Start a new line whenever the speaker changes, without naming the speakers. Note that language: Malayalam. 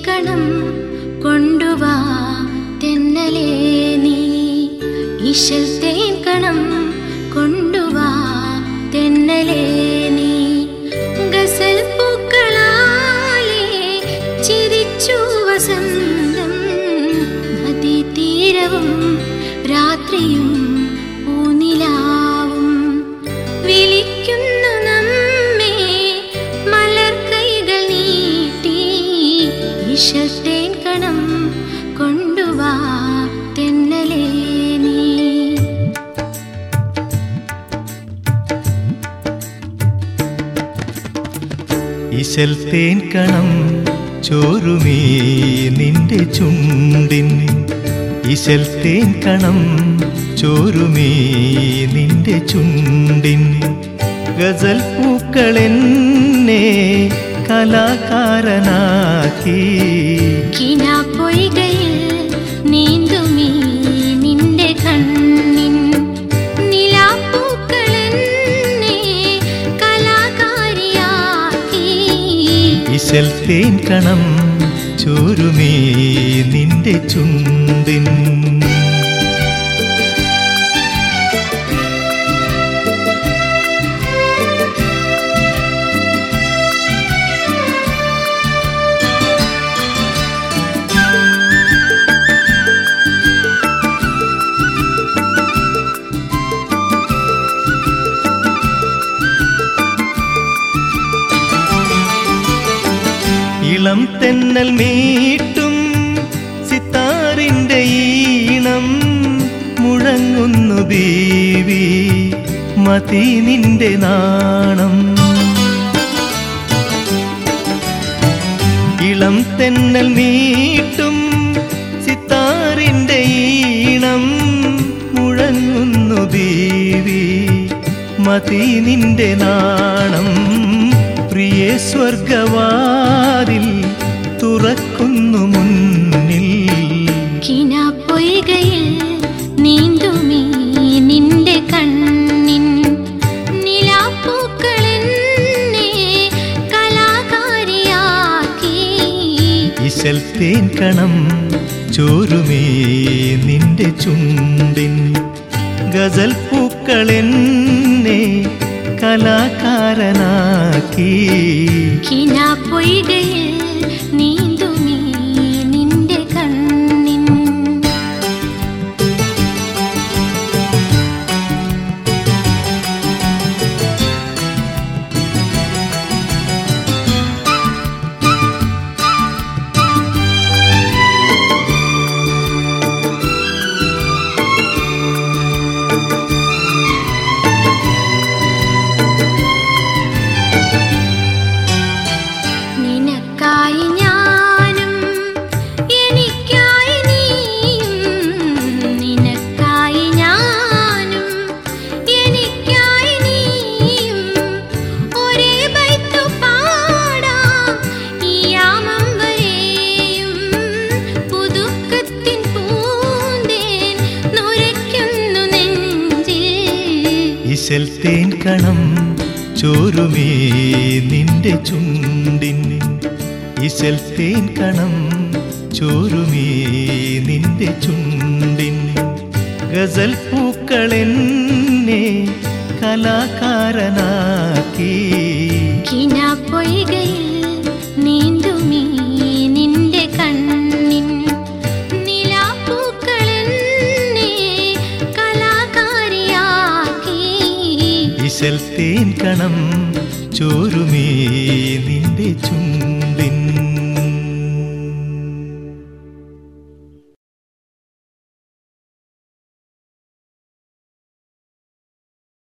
കണം കൊണ്ടുവാ തെന്നലേ നീ, ഇശൽ തേൻ കണം കൊണ്ടുവാ തെന്നലേ നീ. ഗസൽ പൂക്കളാലേ ചിരിച്ചു വസന്തം, നദീതീരവും രാത്രിയും പൂനിലാവും വിളിക്കുന്നു നമ്മെ മലർക്കൈകൾ നീട്ടി. ഇശൽ തേൻ കണം കൊണ്ടുവാ തെന്നലേ നീ.
ഇശൽ തേൻ കണം ചോരുമീ നിന്റെ ചുണ്ടിൻ, ഇശൽ തേൻ കണം ചോരുമീ നിന്റെ ചുണ്ടിൻ. ഗസൽ പൂക്കളെന്നെ കലാകാരനാക്കി,
കിനാപ്പൊയ്കയിൽ നീന്തുമീ നിന്റെ കണ്ണിൻ. നിലാപ്പൂക്കളെന്നെ കലാകാരിയാക്കി,
ഇശൽ തേൻ കണം ചോരുമീ നിന്റെ ചുണ്ടിൻ. ഇളം തെന്നൽ മീട്ടും സിത്താറിന്റെ ഈണം മുഴങ്ങുന്നു ബീവി, മതി നിന്റെ നാണം. ഇളം തെന്നൽ മീട്ടും സിത്താറിന്റെ ഈണം മുഴങ്ങുന്നു ബീവി, മതി നിന്റെ നാണം. പ്രിയേ സ്വർഗവാതിൽ തുറക്കുന്നു മുന്നിൽ,
കിനാപ്പൊയ്കയിൽ നീന്തുമീ നിന്റെ കണ്ണിൻ. നിലാപ്പൂക്കളെന്നെ കലാകാരിയാക്കി,
ഇശൽ തേൻ കണം ചോരുമീ നിന്റെ ചുണ്ടിൻ. ഗസൽ പൂക്കളെന്നെ കലാകാരനാക്കി,
കിനാപ്പൊയ്കയിൽ നീന്തുമീ നിന്റെ കണ്ണിൻ. നിനക്കായി ഞാനും എനിക്കായി നീയും, നിനക്കായി ഞാനും എനിക്കായി നീയും, ഒരേ ബൈത്തു പാടാം ഈ യാമം വരെയും. പുതുക്കത്തിൻ പൂന്തേൻ നുരയ്ക്കുന്നു നെഞ്ചിൽ,
ഇശൽ തേൻ കണം ചോരുമീ നിന്റെ ചുണ്ടിൻ. ഇശൽ തേൻ കണം ചോരുമീ നിന്റെ ചുണ്ടിൻ. ഗസൽ പൂക്കളെന്നെ കലാകാരനാക്കി,
കിനാപ്പൊയ്കയിൽ നീന്തുമീ നിന്റെ കണ്ണിൻ. നിലാപ്പൂക്കളെന്നെ കലാകാരിയാക്കി,
ഇശൽ തേൻ കണം ചോരുമീ നിന്റെ ചുണ്ടിൻ.